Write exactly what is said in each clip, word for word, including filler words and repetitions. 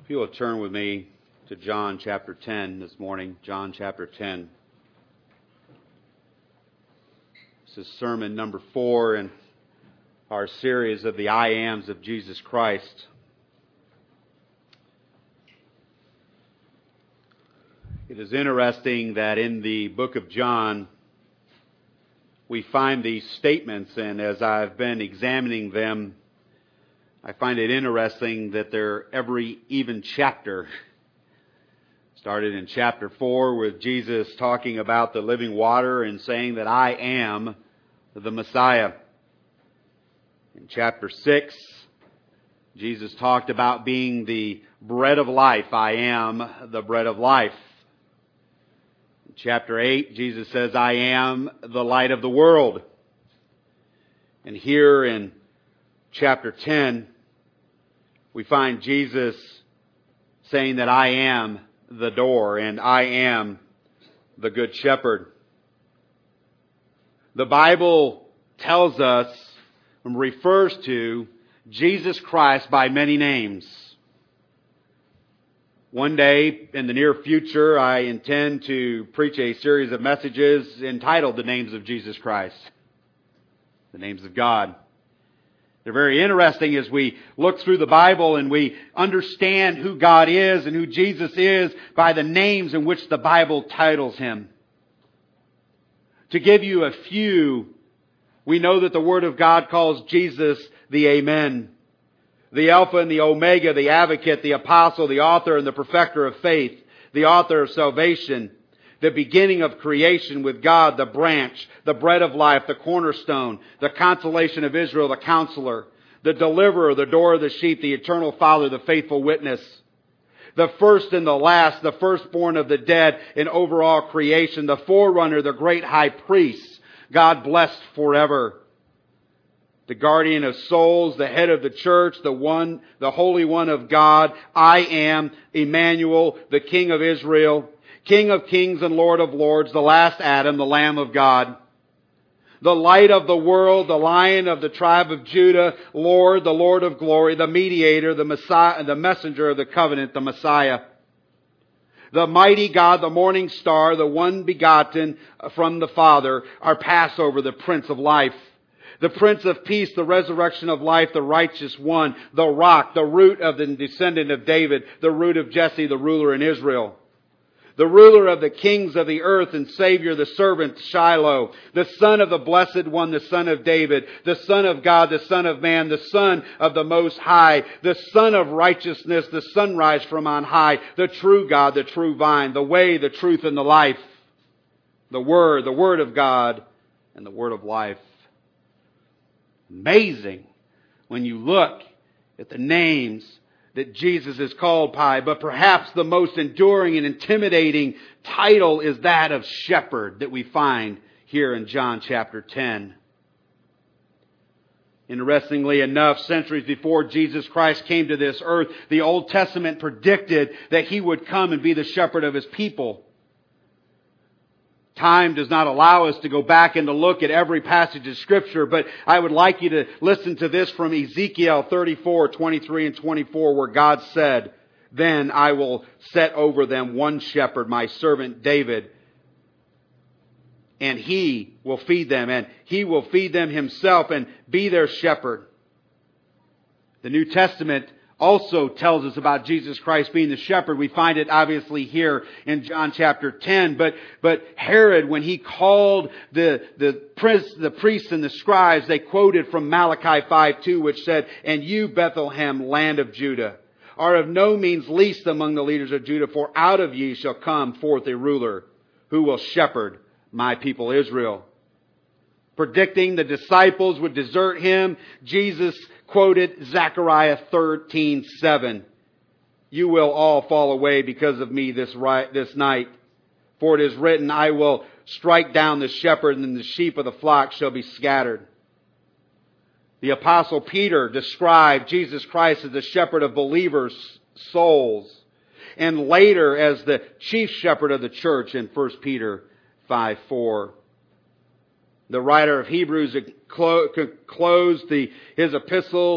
If you will turn with me to John chapter ten this morning. John chapter ten. This is sermon number four in our series of the I Ams of Jesus Christ. It is interesting that in the book of John, we find these statements, and as I've been examining them, I find it interesting that they're every even chapter. Started in chapter four with Jesus talking about the living water and saying that I am the Messiah. In chapter six, Jesus talked about being the bread of life. I am the bread of life. In chapter eight, Jesus says, I am the light of the world. And here in chapter ten, we find Jesus saying that I am the door and I am the good shepherd. The Bible tells us and refers to Jesus Christ by many names. One day in the near future, I intend to preach a series of messages entitled The Names of Jesus Christ. The names of God. They're very interesting as we look through the Bible and we understand who God is and who Jesus is by the names in which the Bible titles Him. To give you a few, we know that the Word of God calls Jesus the Amen, the Alpha and the Omega, the Advocate, the Apostle, the Author and the Perfecter of faith, the Author of salvation, the beginning of creation with God, the branch, the bread of life, the cornerstone, the consolation of Israel, the counselor, the deliverer, the door of the sheep, the eternal Father, the faithful witness, the first and the last, the firstborn of the dead in overall creation, the forerunner, the great high priest, God blessed forever, the guardian of souls, the head of the church, the one, the Holy One of God, I am Emmanuel, the King of Israel, King of kings and Lord of lords, the last Adam, the Lamb of God, the light of the world, the Lion of the tribe of Judah, Lord, the Lord of glory, the mediator, the Messiah, the messenger of the covenant, the Messiah, the mighty God, the morning star, the one begotten from the Father, our Passover, the Prince of life, the Prince of peace, the resurrection of life, the righteous one, the rock, the root of the descendant of David, the root of Jesse, the ruler in Israel, the ruler of the kings of the earth and Savior, the servant Shiloh, the Son of the Blessed One, the Son of David, the Son of God, the Son of Man, the Son of the Most High, the Son of righteousness, the sunrise from on high, the true God, the true vine, the way, the truth, and the life, the Word, the Word of God, and the Word of life. Amazing when you look at the names that Jesus is called by, but perhaps the most enduring and intimidating title is that of shepherd that we find here in John chapter ten. Interestingly enough, centuries before Jesus Christ came to this earth, the Old Testament predicted that He would come and be the shepherd of His people. Time does not allow us to go back and to look at every passage of Scripture, but I would like you to listen to this from Ezekiel thirty-four, twenty-three and twenty-four, where God said, Then I will set over them one shepherd, my servant David, and he will feed them, and he will feed them himself and be their shepherd. The New Testament also tells us about Jesus Christ being the shepherd. We find it obviously here in John chapter ten. But, but Herod, when he called the, the, prince, the priests and the scribes, they quoted from Malachi five two, which said, And you, Bethlehem, land of Judah, are of no means least among the leaders of Judah, for out of ye shall come forth a ruler who will shepherd my people Israel. Predicting the disciples would desert Him, Jesus quoted Zechariah thirteen seven. You will all fall away because of me this right, this night. For it is written, I will strike down the shepherd, and the sheep of the flock shall be scattered. The Apostle Peter described Jesus Christ as the shepherd of believers' souls, and later as the chief shepherd of the church in First Peter five four. The writer of Hebrews closed the, his epistle,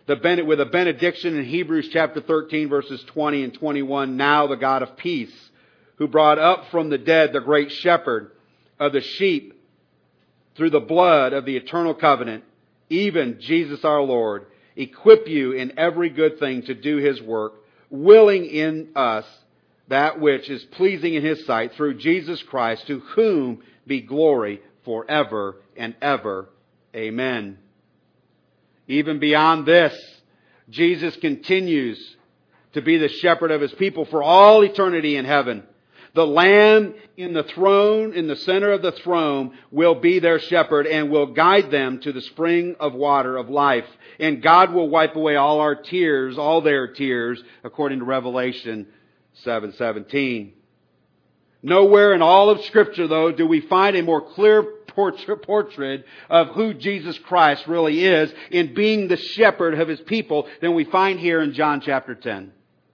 the ben- with a benediction in Hebrews chapter thirteen, verses twenty and twenty-one. Now the God of peace, who brought up from the dead the great shepherd of the sheep through the blood of the eternal covenant, even Jesus our Lord, equip you in every good thing to do His work, willing in us that which is pleasing in His sight, through Jesus Christ, to whom be glory forever and ever. Amen. Even beyond this, Jesus continues to be the shepherd of His people for all eternity in heaven. The Lamb in the throne, in the center of the throne, will be their shepherd and will guide them to the spring of water of life. And God will wipe away all our tears, all their tears, according to Revelation seven seventeen. Nowhere in all of Scripture, though, do we find a more clear portrait of who Jesus Christ really is in being the shepherd of His people than we find here in John chapter ten.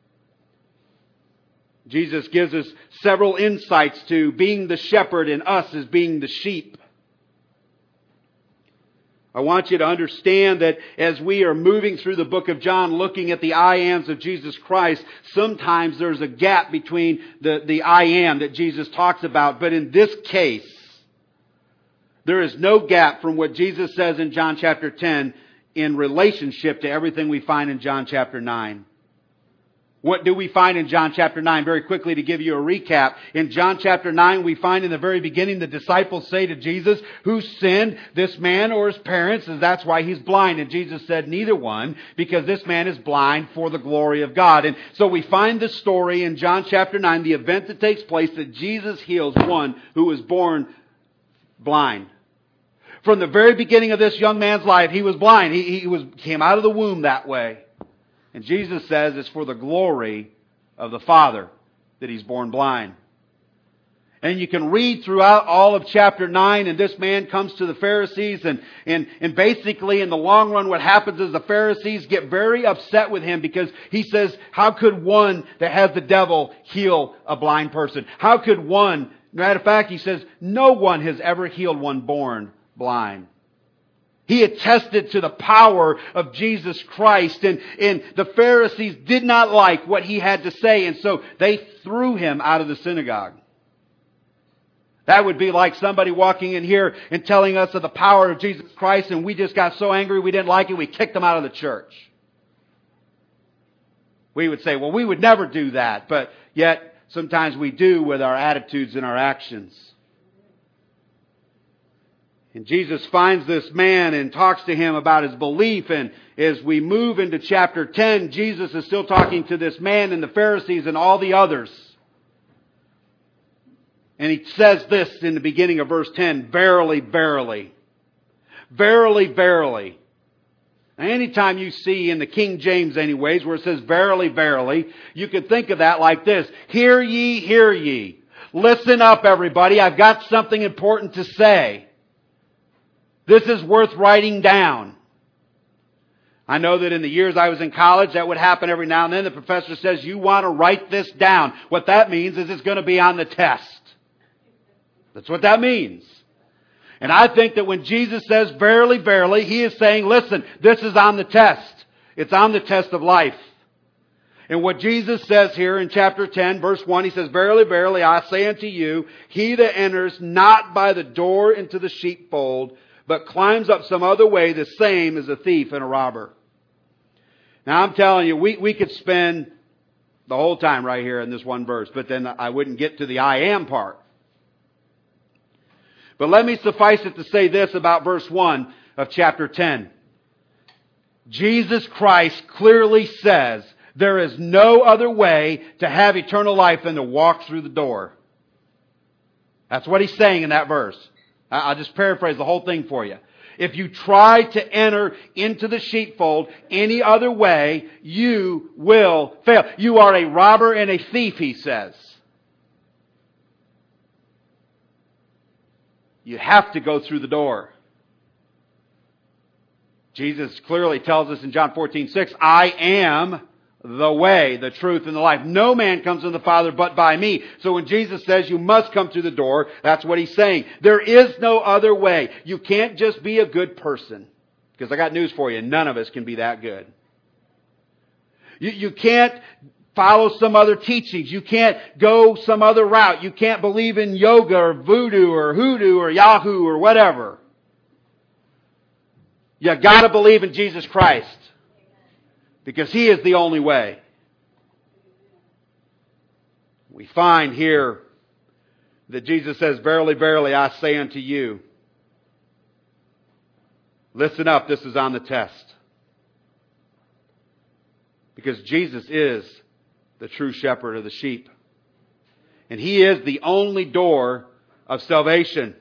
Jesus gives us several insights to being the shepherd and us as being the sheep. I want you to understand that as we are moving through the book of John, looking at the I ams of Jesus Christ, sometimes there's a gap between the, the I am that Jesus talks about. But in this case, there is no gap from what Jesus says in John chapter ten in relationship to everything we find in John chapter nine. What do we find in John chapter nine? Very quickly to give you a recap. In John chapter nine, we find in the very beginning the disciples say to Jesus, who sinned, this man or his parents? And that's why he's blind. And Jesus said, neither one, because this man is blind for the glory of God. And so we find the story in John chapter nine, the event that takes place, that Jesus heals one who was born blind. From the very beginning of this young man's life, he was blind. He, he was came out of the womb that way. And Jesus says it's for the glory of the Father that he's born blind. And you can read throughout all of chapter nine, and this man comes to the Pharisees, and, and, and basically in the long run what happens is the Pharisees get very upset with him because he says, how could one that has the devil heal a blind person? How could one, matter of fact, he says, no one has ever healed one born blind. He attested to the power of Jesus Christ, and, and the Pharisees did not like what he had to say, and so they threw him out of the synagogue. That would be like somebody walking in here and telling us of the power of Jesus Christ, and we just got so angry we didn't like it, we kicked them out of the church. We would say, well, we would never do that, but yet sometimes we do with our attitudes and our actions. And Jesus finds this man and talks to him about his belief. And as we move into chapter ten, Jesus is still talking to this man and the Pharisees and all the others. And he says this in the beginning of verse ten, verily, verily. Verily, verily. Now, anytime you see in the King James anyways, where it says verily, verily, you could think of that like this. Hear ye, hear ye. Listen up, everybody. I've got something important to say. This is worth writing down. I know that in the years I was in college, that would happen every now and then. The professor says, you want to write this down. What that means is it's going to be on the test. That's what that means. And I think that when Jesus says, verily, verily, He is saying, listen, this is on the test. It's on the test of life. And what Jesus says here in chapter ten, verse one, He says, verily, verily, I say unto you, he that enters not by the door into the sheepfold, but climbs up some other way, the same as a thief and a robber. Now I'm telling you, we, we could spend the whole time right here in this one verse, but then I wouldn't get to the I am part. But let me suffice it to say this about verse one of chapter ten. Jesus Christ clearly says there is no other way to have eternal life than to walk through the door. That's what He's saying in that verse. I'll just paraphrase the whole thing for you. If you try to enter into the sheepfold any other way, you will fail. You are a robber and a thief, He says. You have to go through the door. Jesus clearly tells us in John fourteen six, I am the way, the truth, and the life. No man comes to the Father but by me. So when Jesus says you must come through the door, that's what He's saying. There is no other way. You can't just be a good person. Because I got news for you. None of us can be that good. You, you can't follow some other teachings. You can't go some other route. You can't believe in yoga or voodoo or hoodoo or Yahoo or whatever. You got to believe in Jesus Christ because He is the only way. We find here that Jesus says, "Verily, verily, I say unto you." Listen up, this is on the test. Because Jesus is the true shepherd of the sheep. And He is the only door of salvation.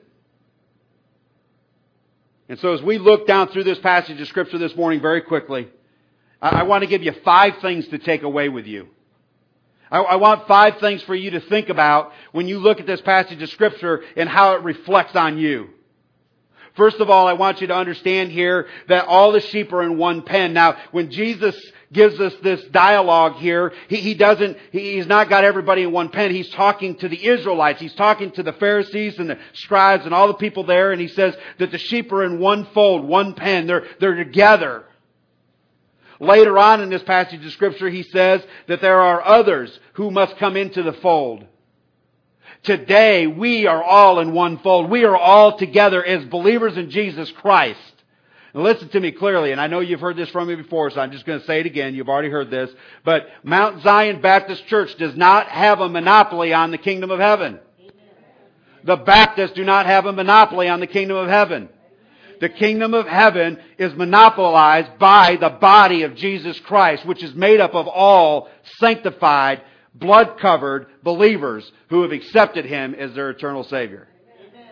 And so as we look down through this passage of Scripture this morning very quickly, I want to give you five things to take away with you. I, I want five things for you to think about when you look at this passage of Scripture and how it reflects on you. First of all, I want you to understand here that all the sheep are in one pen. Now, when Jesus gives us this dialogue here, he, he doesn't, he, he's not got everybody in one pen. He's talking to the Israelites. He's talking to the Pharisees and the scribes and all the people there. And He says that the sheep are in one fold, one pen. They're, they're together. Later on in this passage of Scripture, He says that there are others who must come into the fold. Today, we are all in one fold. We are all together as believers in Jesus Christ. Now listen to me clearly, and I know you've heard this from me before, so I'm just going to say it again. You've already heard this. But Mount Zion Baptist Church does not have a monopoly on the kingdom of heaven. The Baptists do not have a monopoly on the kingdom of heaven. The kingdom of heaven is monopolized by the body of Jesus Christ, which is made up of all sanctified, blood-covered believers who have accepted Him as their eternal Savior. Amen.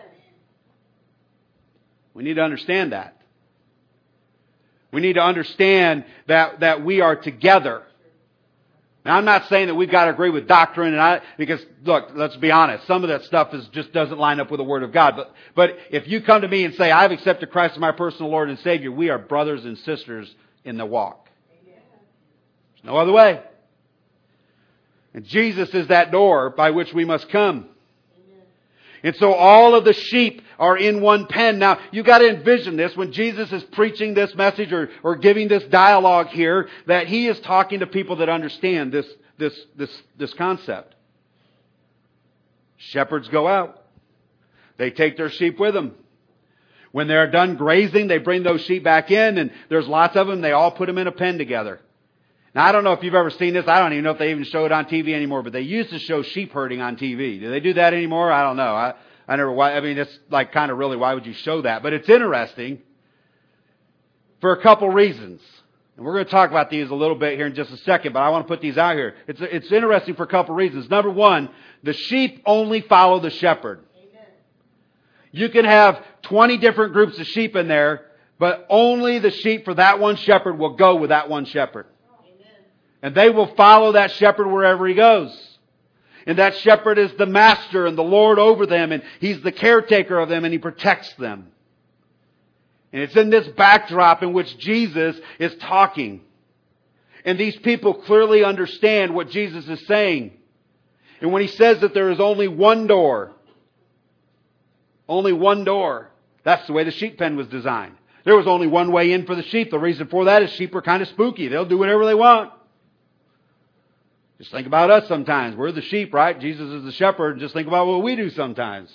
We need to understand that. We need to understand that, that we are together. Now, I'm not saying that we've got to agree with doctrine, and I, because, look, let's be honest, some of that stuff is just doesn't line up with the Word of God. But, but if you come to me and say, I've accepted Christ as my personal Lord and Savior, we are brothers and sisters in the walk. There's no other way. And Jesus is that door by which we must come. And so all of the sheep are in one pen. Now, you've got to envision this when Jesus is preaching this message or, or giving this dialogue here, that He is talking to people that understand this, this, this, this concept. Shepherds go out. They take their sheep with them. When they're done grazing, they bring those sheep back in, and there's lots of them. They all put them in a pen together. Now, I don't know if you've ever seen this. I don't even know if they even show it on T V anymore, but they used to show sheep herding on T V. Do they do that anymore? I don't know. I, I never, I mean, it's like kind of really, why would you show that? But it's interesting for a couple reasons. And we're going to talk about these a little bit here in just a second, but I want to put these out here. It's, it's interesting for a couple reasons. Number one, the sheep only follow the shepherd. Amen. You can have twenty different groups of sheep in there, but only the sheep for that one shepherd will go with that one shepherd. And they will follow that shepherd wherever he goes. And that shepherd is the master and the Lord over them. And He's the caretaker of them and He protects them. And it's in this backdrop in which Jesus is talking. And these people clearly understand what Jesus is saying. And when He says that there is only one door, only one door, that's the way the sheep pen was designed. There was only one way in for the sheep. The reason for that is sheep are kind of spooky. They'll do whatever they want. Just think about us sometimes. We're the sheep, right? Jesus is the shepherd. Just think about what we do sometimes.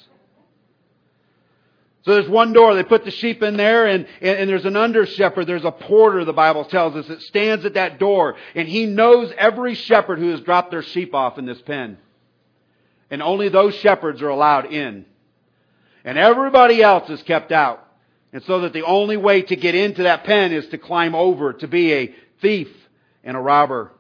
So there's one door. They put the sheep in there, and, and, and there's an under shepherd. There's a porter, the Bible tells us, that stands at that door. And he knows every shepherd who has dropped their sheep off in this pen. And only those shepherds are allowed in. And everybody else is kept out. And so that the only way to get into that pen is to climb over, to be a thief and a robber.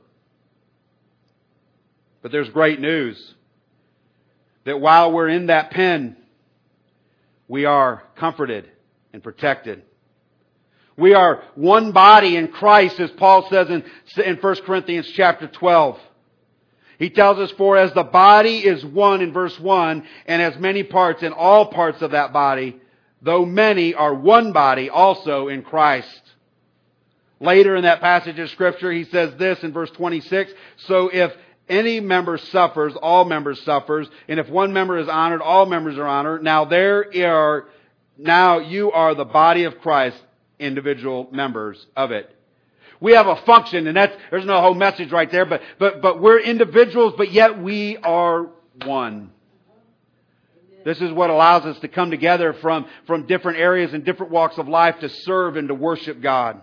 But there's great news that while we're in that pen, we are comforted and protected. We are one body in Christ, as Paul says in, in First Corinthians chapter twelve. He tells us, for as the body is one in verse one, and as many parts in all parts of that body, though many are one body also in Christ. Later in that passage of Scripture, he says this in verse twenty-six, so if any member suffers, all members suffers. And if one member is honored, all members are honored. Now there are, now you are the body of Christ, individual members of it. We have a function, and that's, there's no whole message right there, but, but, but we're individuals, but yet we are one. This is what allows us to come together from, from different areas and different walks of life to serve and to worship God.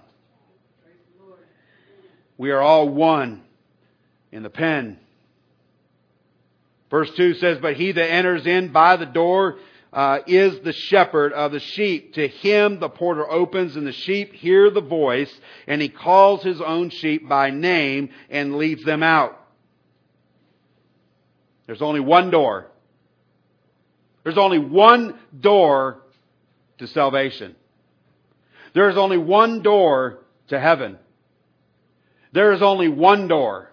We are all one in the pen. Verse two says, but he that enters in by the door uh, is the shepherd of the sheep. To him the porter opens, and the sheep hear the voice, and he calls his own sheep by name and leads them out. There's only one door. There's only one door to salvation. There is only one door to heaven. There is only one door.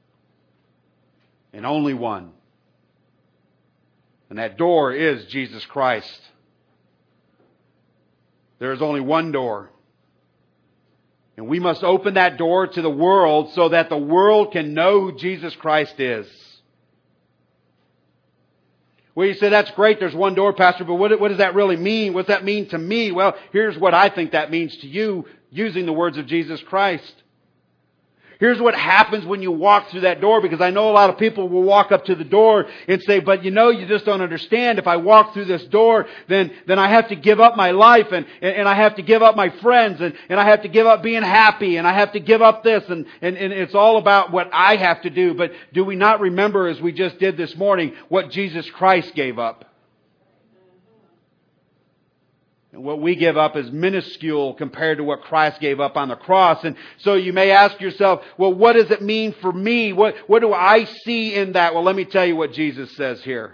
And only one. And that door is Jesus Christ. There is only one door. And we must open that door to the world so that the world can know who Jesus Christ is. Well, you say, that's great, there's one door, Pastor, but what, what does that really mean? What does that mean to me? Well, here's what I think that means to you, using the words of Jesus Christ. Here's what happens when you walk through that door, because I know a lot of people will walk up to the door and say, but you know, you just don't understand. If I walk through this door, then, then I have to give up my life, and, and, and I have to give up my friends, and, and I have to give up being happy, and I have to give up this, and, and, and it's all about what I have to do. But do we not remember, as we just did this morning, what Jesus Christ gave up? And what we give up is minuscule compared to what Christ gave up on the cross. And so you may ask yourself, well, what does it mean for me? What, what do I see in that? Well, let me tell you what Jesus says here.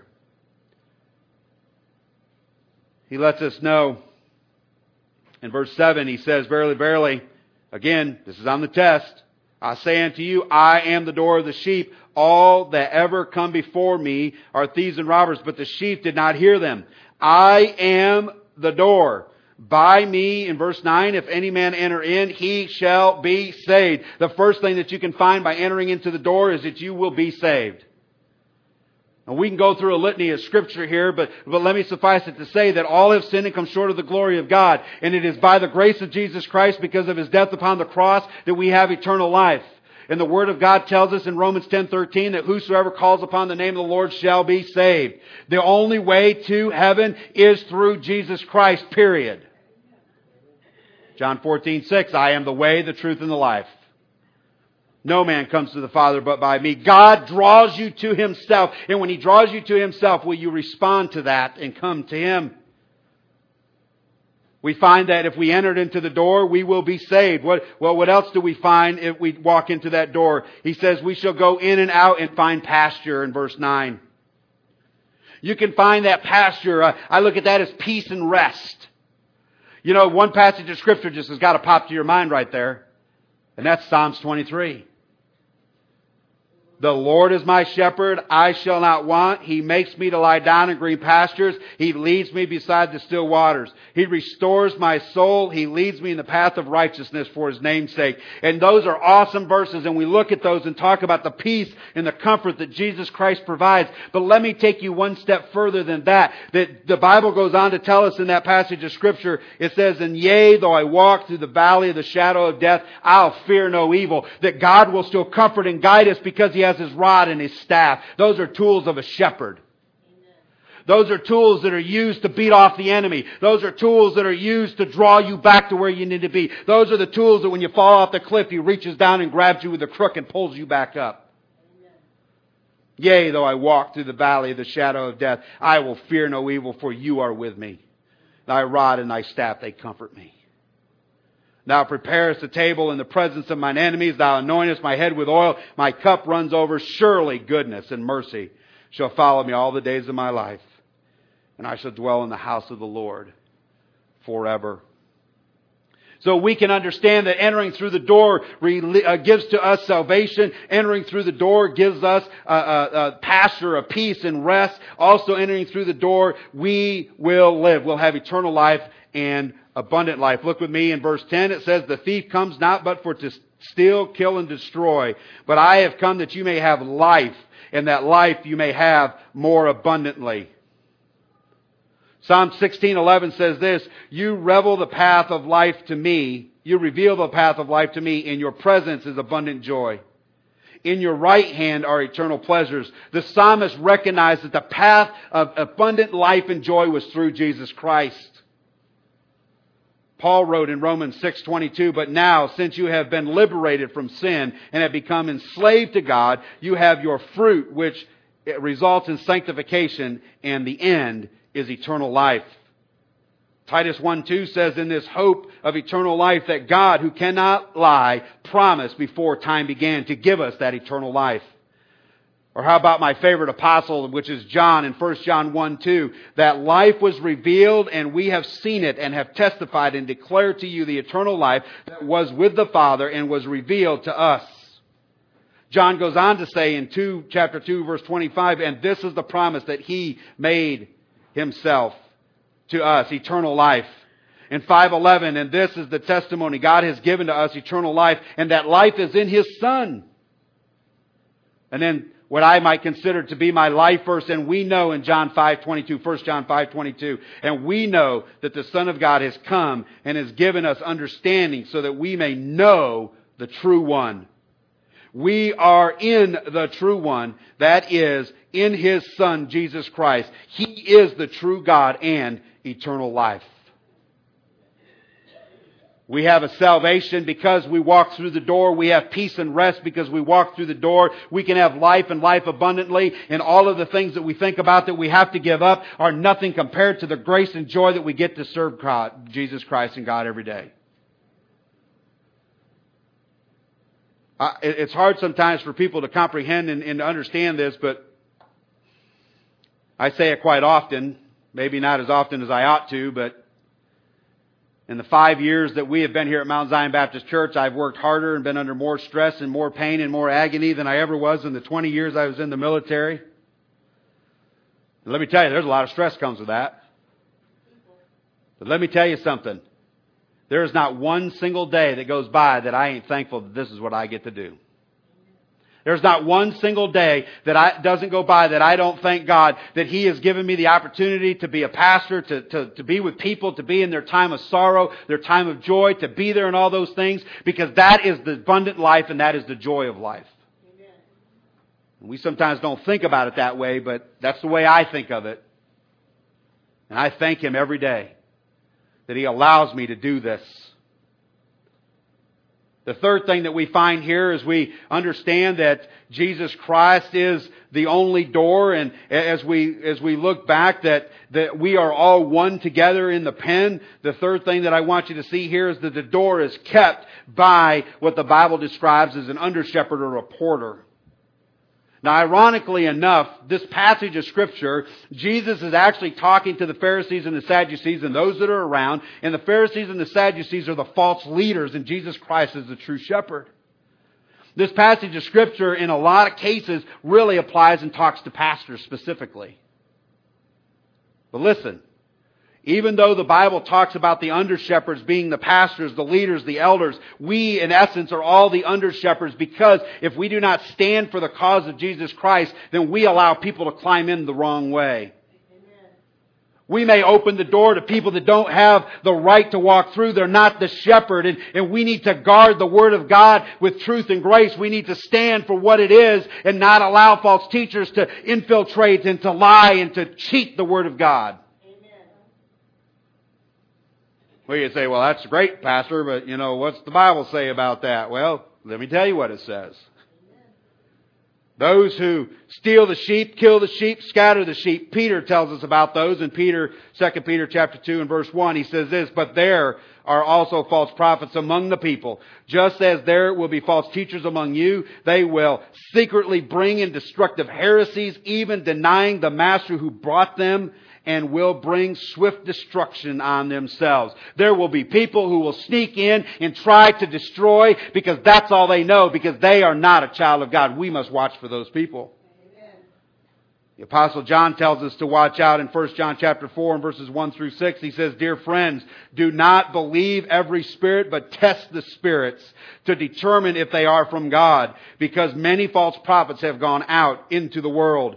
He lets us know in verse seven, he says, verily, verily, again, this is on the test. I say unto you, I am the door of the sheep. All that ever come before me are thieves and robbers, but the sheep did not hear them. I am the door. By me, in verse nine, if any man enter in, he shall be saved. The first thing that you can find by entering into the door is that you will be saved. Now, we can go through a litany of Scripture here, but, but let me suffice it to say that all have sinned and come short of the glory of God. And it is by the grace of Jesus Christ, because of His death upon the cross, that we have eternal life. And the Word of God tells us in Romans ten thirteen that whosoever calls upon the name of the Lord shall be saved. The only way to heaven is through Jesus Christ, period. John fourteen six, I am the way, the truth, and the life. No man comes to the Father but by me. God draws you to Himself. And when He draws you to Himself, will you respond to that and come to Him? We find that if we entered into the door, we will be saved. What, well, what else do we find if we walk into that door? He says we shall go in and out and find pasture in verse nine. You can find that pasture. Uh, I look at that as peace and rest. You know, one passage of Scripture just has got to pop to your mind right there. And that's Psalms twenty-three. The Lord is my shepherd, I shall not want. He makes me to lie down in green pastures. He leads me beside the still waters. He restores my soul. He leads me in the path of righteousness for His name's sake. And those are awesome verses, and we look at those and talk about the peace and the comfort that Jesus Christ provides. But let me take you one step further than that. That the Bible goes on to tell us in that passage of Scripture, it says, and yea, though I walk through the valley of the shadow of death, I'll fear no evil. That God will still comfort and guide us because He has His rod and His staff. Those are tools of a shepherd. Amen. Those are tools that are used to beat off the enemy. Those are tools that are used to draw you back to where you need to be. Those are the tools that when you fall off the cliff, He reaches down and grabs you with a crook and pulls you back up. Amen. Yea, though I walk through the valley of the shadow of death, I will fear no evil, for You are with me. Thy rod and Thy staff, they comfort me. Thou preparest a table in the presence of mine enemies. Thou anointest my head with oil. My cup runs over. Surely goodness and mercy shall follow me all the days of my life. And I shall dwell in the house of the Lord forever. So we can understand that entering through the door gives to us salvation. Entering through the door gives us a, a, a pasture of peace and rest. Also entering through the door, we will live. We'll have eternal life and abundant life. Look with me in verse ten. It says, the thief comes not but for to steal, kill, and destroy. But I have come that you may have life, and that life you may have more abundantly. Psalm sixteen eleven says this, you revel the path of life to me. You reveal the path of life to me. In your presence is abundant joy. In your right hand are eternal pleasures. The psalmist recognized that the path of abundant life and joy was through Jesus Christ. Paul wrote in Romans six twenty-two, but now, since you have been liberated from sin and have become enslaved to God, you have your fruit, which results in sanctification, and the end is eternal life. Titus one two says, in this hope of eternal life that God, who cannot lie, promised before time began to give us that eternal life. Or how about my favorite apostle, which is John in First John one two, that life was revealed and we have seen it and have testified and declared to you the eternal life that was with the Father and was revealed to us. John goes on to say in two, chapter two, verse twenty-five, and this is the promise that He made Himself to us, eternal life. In five eleven, and this is the testimony God has given to us, eternal life, and that life is in His Son. And then what I might consider to be my life verse, and we know in John five twenty-two, First John five twenty-two, and we know that the Son of God has come and has given us understanding so that we may know the true one. We are in the true one, that is, in His Son, Jesus Christ. He is the true God and eternal life. We have a salvation because we walk through the door. We have peace and rest because we walk through the door. We can have life and life abundantly. And all of the things that we think about that we have to give up are nothing compared to the grace and joy that we get to serve God, Jesus Christ and God every day. Uh, it's hard sometimes for people to comprehend and, and to understand this, but I say it quite often. Maybe not as often as I ought to, but in the five years that we have been here at Mount Zion Baptist Church, I've worked harder and been under more stress and more pain and more agony than I ever was in the twenty years I was in the military. And let me tell you, there's a lot of stress comes with that. But let me tell you something. There is not one single day that goes by that I ain't thankful that this is what I get to do. There's not one single day that I, doesn't go by that I don't thank God that He has given me the opportunity to be a pastor, to, to, to be with people, to be in their time of sorrow, their time of joy, to be there and all those things, because that is the abundant life and that is the joy of life. Amen. We sometimes don't think about it that way, but that's the way I think of it. And I thank Him every day that He allows me to do this. The third thing that we find here is we understand that Jesus Christ is the only door, and as we as we look back that, that we are all one together in the pen. The third thing that I want you to see here is that the door is kept by what the Bible describes as an under-shepherd or a porter. Now, ironically enough, this passage of Scripture, Jesus is actually talking to the Pharisees and the Sadducees and those that are around. And the Pharisees and the Sadducees are the false leaders, and Jesus Christ is the true shepherd. This passage of Scripture, in a lot of cases, really applies and talks to pastors specifically. But listen, even though the Bible talks about the under-shepherds being the pastors, the leaders, the elders, we in essence are all the under-shepherds, because if we do not stand for the cause of Jesus Christ, then we allow people to climb in the wrong way. Amen. We may open the door to people that don't have the right to walk through. They're not the shepherd, and, and we need to guard the Word of God with truth and grace. We need to stand for what it is and not allow false teachers to infiltrate and to lie and to cheat the Word of God. Well, you say, well, that's great, Pastor, but, you know, what's the Bible say about that? Well, let me tell you what it says. Amen. Those who steal the sheep, kill the sheep, scatter the sheep. Peter tells us about those in Peter, Second Peter chapter two and verse one. He says this, but there are also false prophets among the people. Just as there will be false teachers among you, they will secretly bring in destructive heresies, even denying the master who brought them, and will bring swift destruction on themselves. There will be people who will sneak in and try to destroy because that's all they know, because they are not a child of God. We must watch for those people. Amen. The Apostle John tells us to watch out in First John chapter four and verses one through six. He says, dear friends, do not believe every spirit, but test the spirits to determine if they are from God, because many false prophets have gone out into the world.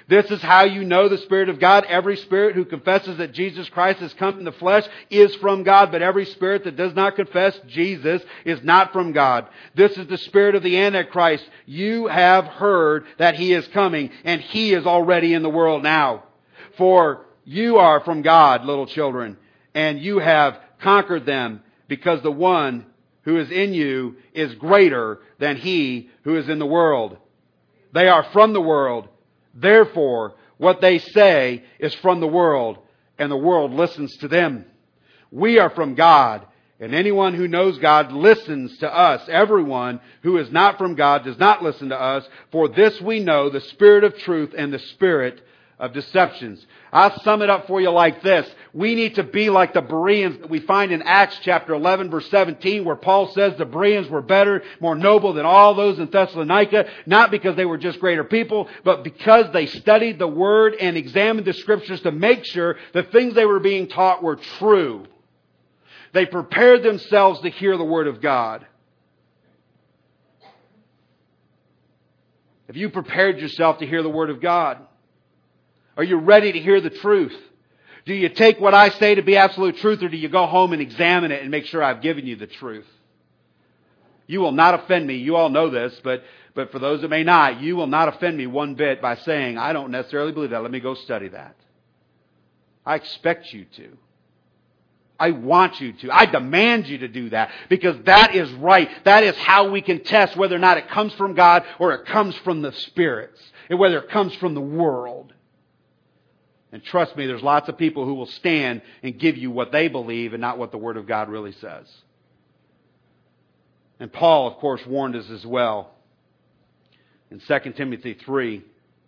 This is how you know the Spirit of God. Every spirit who confesses that Jesus Christ has come in the flesh is from God, but every spirit that does not confess Jesus is not from God. This is the spirit of the Antichrist. You have heard that he is coming, and he is already in the world now. For you are from God, little children, and you have conquered them, because the one who is in you is greater than he who is in the world. They are from the world. Therefore, what they say is from the world, and the world listens to them. We are from God, and anyone who knows God listens to us. Everyone who is not from God does not listen to us. For this we know, the spirit of truth and the spirit of deceptions. I'll sum it up for you like this. We need to be like the Bereans that we find in Acts chapter eleven verse seventeen, where Paul says the Bereans were better, more noble than all those in Thessalonica, not because they were just greater people, but because they studied the Word and examined the Scriptures to make sure the things they were being taught were true. They prepared themselves to hear the Word of God. Have you prepared yourself to hear the Word of God? Are you ready to hear the truth? Do you take what I say to be absolute truth, or do you go home and examine it and make sure I've given you the truth? You will not offend me. You all know this, but, but for those that may not, you will not offend me one bit by saying, I don't necessarily believe that. Let me go study that. I expect you to. I want you to. I demand you to do that, because that is right. That is how we can test whether or not it comes from God or it comes from the spirits, and whether it comes from the world. And trust me, there's lots of people who will stand and give you what they believe and not what the Word of God really says. And Paul, of course, warned us as well. In Second Timothy three,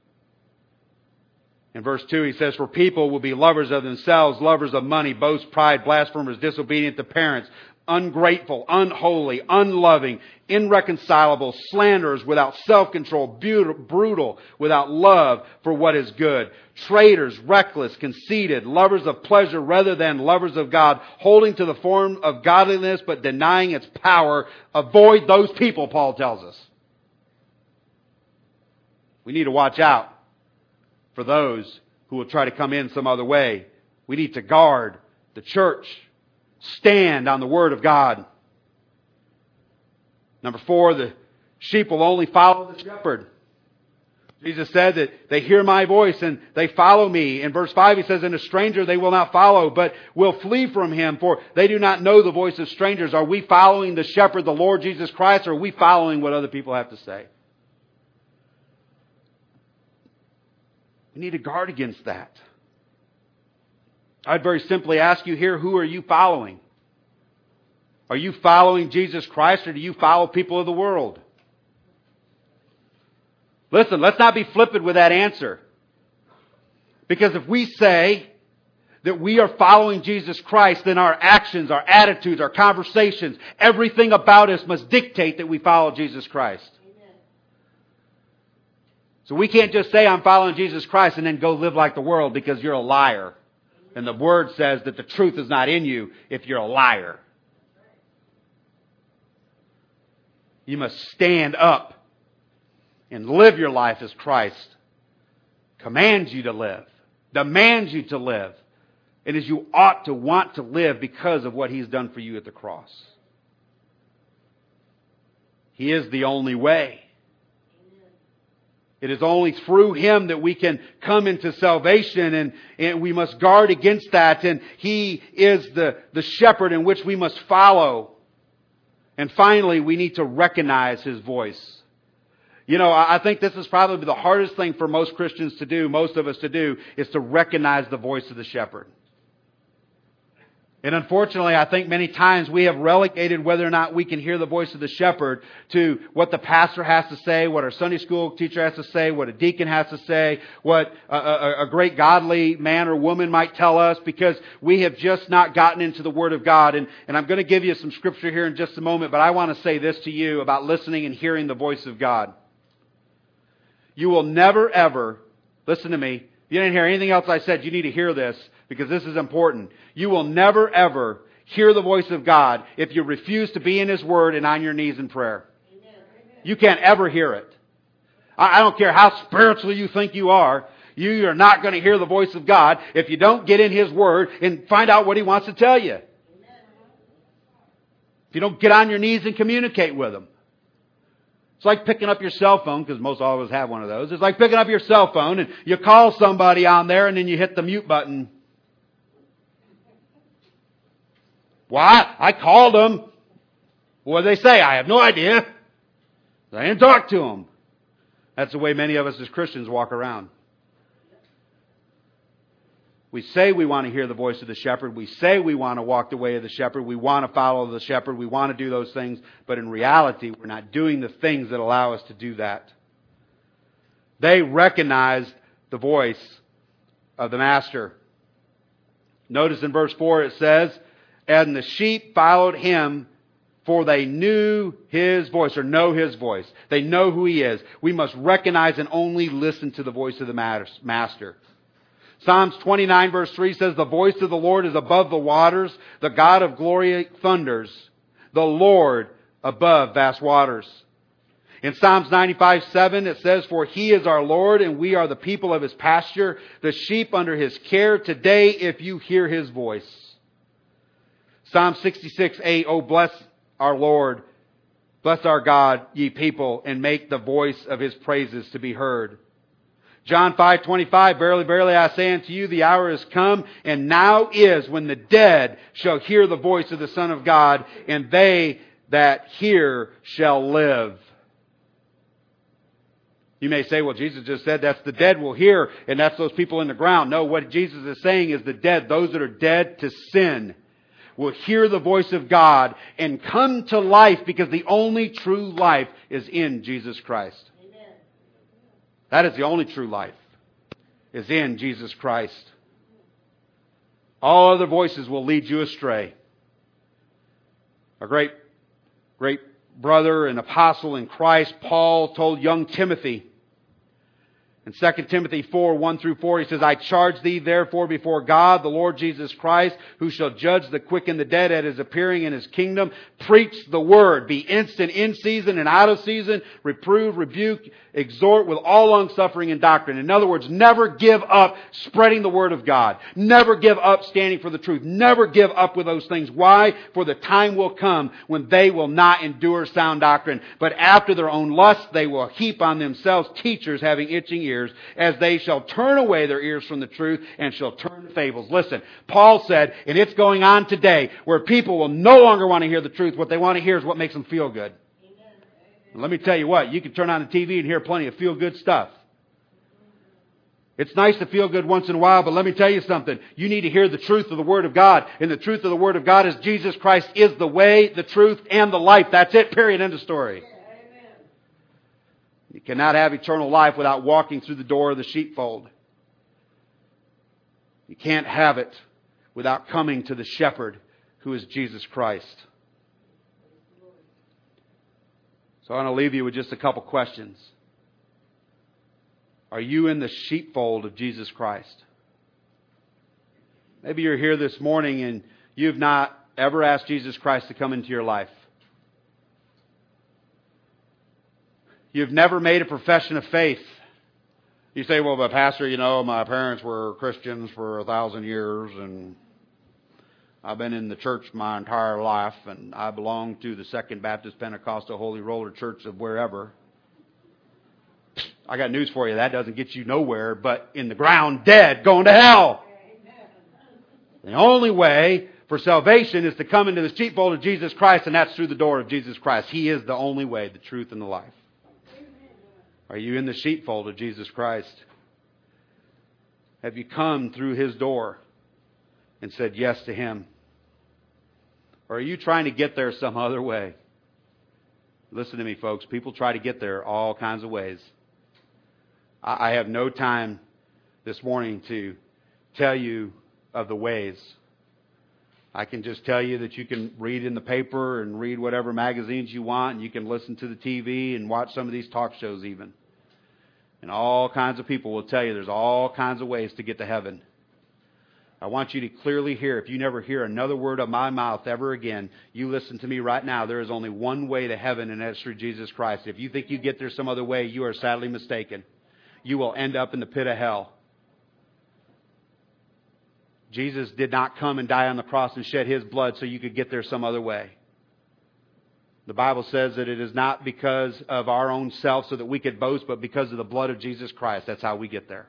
in verse two, he says, for people will be lovers of themselves, lovers of money, boast, pride, blasphemers, disobedient to parents, ungrateful, unholy, unloving, irreconcilable, slanderers, without self-control, brutal, without love for what is good, traitors, reckless, conceited, lovers of pleasure rather than lovers of God, holding to the form of godliness but denying its power. Avoid those people, Paul tells us. We need to watch out for those who will try to come in some other way. We need to guard the church. Stand on the Word of God. Number four, the sheep will only follow the shepherd. Jesus said that they hear my voice and they follow me. In verse five he says, and a stranger they will not follow, but will flee from him, for they do not know the voice of strangers. Are we following the shepherd, the Lord Jesus Christ, or are we following what other people have to say? We need to guard against that. I'd very simply ask you here, who are you following? Are you following Jesus Christ, or do you follow people of the world? Listen, let's not be flippant with that answer. Because if we say that we are following Jesus Christ, then our actions, our attitudes, our conversations, everything about us must dictate that we follow Jesus Christ. Amen. So we can't just say I'm following Jesus Christ and then go live like the world, because you're a liar. And the Word says that the truth is not in you if you're a liar. You must stand up and live your life as Christ commands you to live, demands you to live, and as you ought to want to live because of what He's done for you at the cross. He is the only way. It is only through Him that we can come into salvation, and, and we must guard against that. And He is the, the shepherd in which we must follow. And finally, we need to recognize His voice. You know, I think this is probably the hardest thing for most Christians to do, most of us to do, is to recognize the voice of the shepherd. And unfortunately, I think many times we have relegated whether or not we can hear the voice of the shepherd to what the pastor has to say, what our Sunday school teacher has to say, what a deacon has to say, what a, a, a great godly man or woman might tell us, because we have just not gotten into the Word of God. And, and I'm going to give you some scripture here in just a moment, but I want to say this to you about listening and hearing the voice of God. You will never ever, listen to me, if you didn't hear anything else I said, you need to hear this, because this is important. You will never ever hear the voice of God if you refuse to be in His Word and on your knees in prayer. Amen. You can't ever hear it. I don't care how spiritual you think you are. You are not going to hear the voice of God if you don't get in His Word and find out what He wants to tell you. If you don't get on your knees and communicate with Him. It's like picking up your cell phone, because most all of us have one of those. It's like picking up your cell phone and you call somebody on there and then you hit the mute button. Well, I, I called them. What did they say? I have no idea. I didn't talk to them. That's the way many of us as Christians walk around. We say we want to hear the voice of the shepherd. We say we want to walk the way of the shepherd. We want to follow the shepherd. We want to do those things. But in reality, we're not doing the things that allow us to do that. They recognized the voice of the master. Notice in verse four it says, and the sheep followed him, for they knew His voice, or know His voice. They know who He is. We must recognize and only listen to the voice of the master. Psalms twenty-nine verse three says, the voice of the Lord is above the waters. The God of glory thunders. The Lord above vast waters. In Psalms ninety-five seven it says, for He is our Lord and we are the people of His pasture, the sheep under His care. Today if you hear His voice. Psalm sixty-six eight, oh bless our Lord, bless our God, ye people, and make the voice of His praises to be heard. John five twenty-five, verily, verily, I say unto you, the hour is come, and now is when the dead shall hear the voice of the Son of God, and they that hear shall live. You may say, well, Jesus just said that's the dead will hear, and that's those people in the ground. No, what Jesus is saying is the dead, those that are dead to sin, will hear the voice of God and come to life, because the only true life is in Jesus Christ. Amen. That is the only true life, is in Jesus Christ. All other voices will lead you astray. A great, great brother and apostle in Christ, Paul, told young Timothy, in Second Timothy four, one through four, he says, I charge thee therefore before God, the Lord Jesus Christ, who shall judge the quick and the dead at His appearing in His kingdom. Preach the word. Be instant in season and out of season. Reprove, rebuke, exhort with all longsuffering and doctrine. In other words, never give up spreading the word of God. Never give up standing for the truth. Never give up with those things. Why? For the time will come when they will not endure sound doctrine, but after their own lusts they will heap on themselves teachers having itching ears, as they shall turn away their ears from the truth and shall turn to fables. Listen, Paul said, and it's going on today, where people will no longer want to hear the truth. What they want to hear is what makes them feel good. Amen. Let me tell you what, you can turn on the T V and hear plenty of feel-good stuff. It's nice to feel good once in a while, but let me tell you something. You need to hear the truth of the Word of God. And the truth of the Word of God is Jesus Christ is the way, the truth, and the life. That's it, period, end of story. You cannot have eternal life without walking through the door of the sheepfold. You can't have it without coming to the shepherd, who is Jesus Christ. So I want to leave you with just a couple questions. Are you in the sheepfold of Jesus Christ? Maybe you're here this morning and you've not ever asked Jesus Christ to come into your life. You've never made a profession of faith. You say, well, but Pastor, you know, my parents were Christians for a thousand years and I've been in the church my entire life and I belong to the Second Baptist Pentecostal Holy Roller Church of wherever. I got news for you. That doesn't get you nowhere but in the ground, dead, going to hell. The only way for salvation is to come into the sheepfold of Jesus Christ, and that's through the door of Jesus Christ. He is the only way, the truth, and the life. Are you in the sheepfold of Jesus Christ? Have you come through His door and said yes to Him? Or are you trying to get there some other way? Listen to me, folks. People try to get there all kinds of ways. I have no time this morning to tell you of the ways. I can just tell you that you can read in the paper and read whatever magazines you want, and you can listen to the T V and watch some of these talk shows even. And all kinds of people will tell you there's all kinds of ways to get to heaven. I want you to clearly hear, if you never hear another word of my mouth ever again, you listen to me right now. There is only one way to heaven, and that's through Jesus Christ. If you think you get there some other way, you are sadly mistaken. You will end up in the pit of hell. Jesus did not come and die on the cross and shed His blood so you could get there some other way. The Bible says that it is not because of our own self so that we could boast, but because of the blood of Jesus Christ. That's how we get there.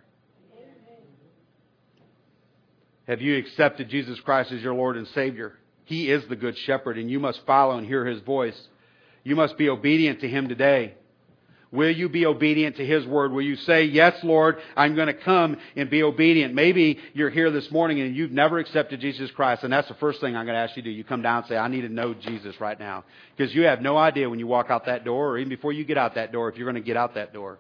Have you accepted Jesus Christ as your Lord and Savior? He is the Good Shepherd, and you must follow and hear His voice. You must be obedient to Him today. Will you be obedient to His Word? Will you say, yes, Lord, I'm going to come and be obedient? Maybe you're here this morning and you've never accepted Jesus Christ, and that's the first thing I'm going to ask you to do. You come down and say, I need to know Jesus right now. Because you have no idea when you walk out that door, or even before you get out that door, if you're going to get out that door.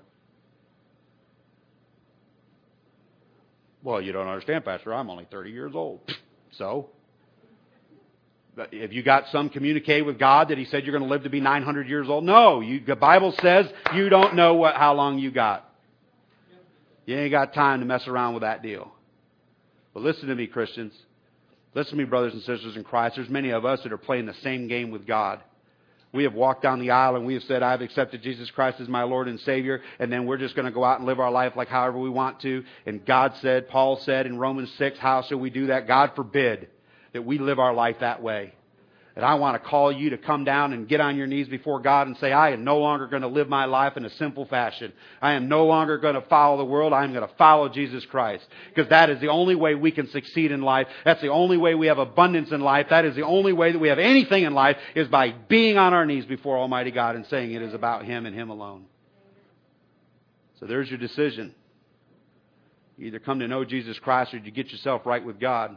Well, you don't understand, Pastor. I'm only thirty years old. So? Have you got some communicate with God that He said you're going to live to be nine hundred years old? No. You, the Bible says you don't know what how long you got. You ain't got time to mess around with that deal. But listen to me, Christians. Listen to me, brothers and sisters in Christ. There's many of us that are playing the same game with God. We have walked down the aisle and we have said, I've accepted Jesus Christ as my Lord and Savior, and then we're just going to go out and live our life like however we want to. And God said, Paul said in Romans six, how shall we do that? God forbid that we live our life that way. And I want to call you to come down and get on your knees before God and say, I am no longer going to live my life in a simple fashion. I am no longer going to follow the world. I am going to follow Jesus Christ. Because that is the only way we can succeed in life. That's the only way we have abundance in life. That is the only way that we have anything in life, is by being on our knees before Almighty God and saying it is about Him and Him alone. So there's your decision. You either come to know Jesus Christ or you get yourself right with God.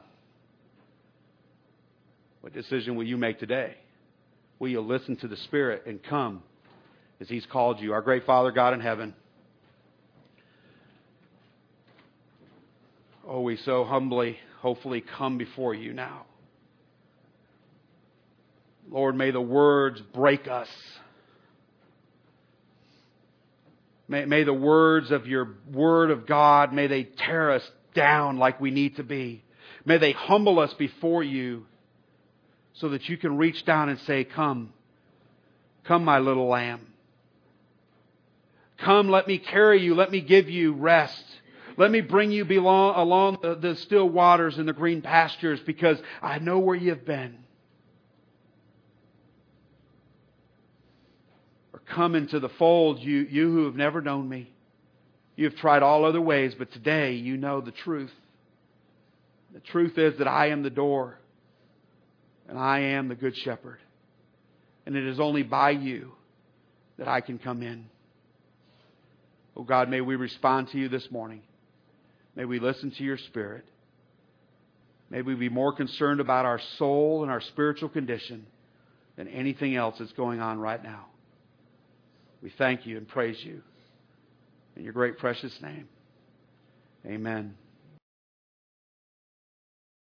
What decision will you make today? Will you listen to the Spirit and come as He's called you? Our great Father God in heaven, oh, we so humbly, hopefully, come before You now. Lord, may the words break us. May, may the words of Your Word of God, may they tear us down like we need to be. May they humble us before You, so that You can reach down and say, come, come my little lamb. Come, let Me carry you, let Me give you rest. Let Me bring you belong, along the, the still waters and the green pastures, because I know where you've been. Or come into the fold, you, you who have never known Me. You've tried all other ways, but today you know the truth. The truth is that I am the door. And I am the Good Shepherd. And it is only by You that I can come in. Oh God, may we respond to You this morning. May we listen to Your Spirit. May we be more concerned about our soul and our spiritual condition than anything else that's going on right now. We thank You and praise You in Your great precious name. Amen.